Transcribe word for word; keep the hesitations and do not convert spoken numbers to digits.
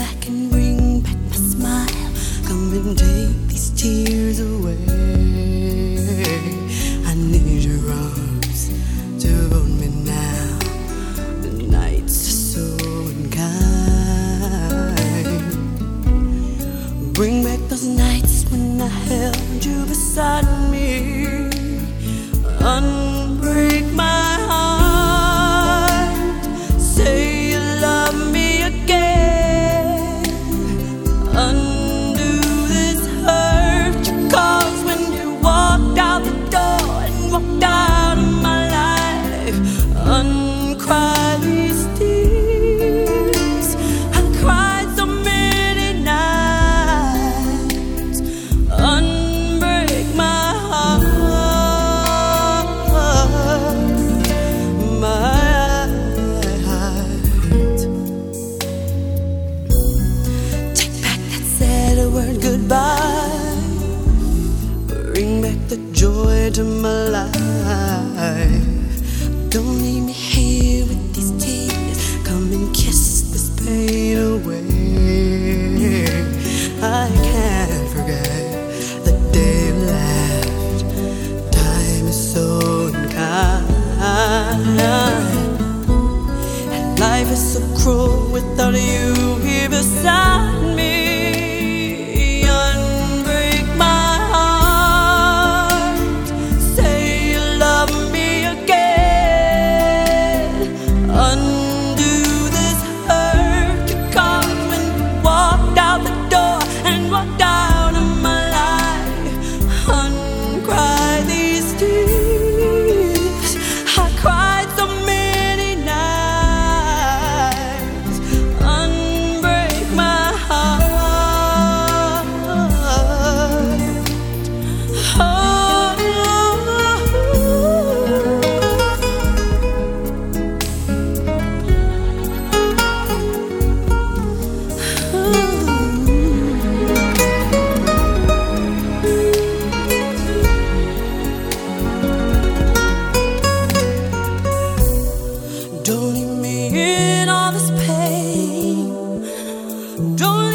back and bring back my smile. Come and take these tears away. I need your arms to hold me now. The nights are so unkind. Bring back those nights when I held you beside me. Unbreak my heart. Say you love me again. Undo this hurt you caused when you walked out the door and walked out of my life. Uncry these tears. I cried so many nights. Unbreak my heart. Word goodbye. Bring back the joy to my life. Don't leave me here with these tears. Come and kiss this pain away. I can't forget the day you left. Time is so unkind, and life is so cruel without you here beside me. Don't leave me in all this pain. Don't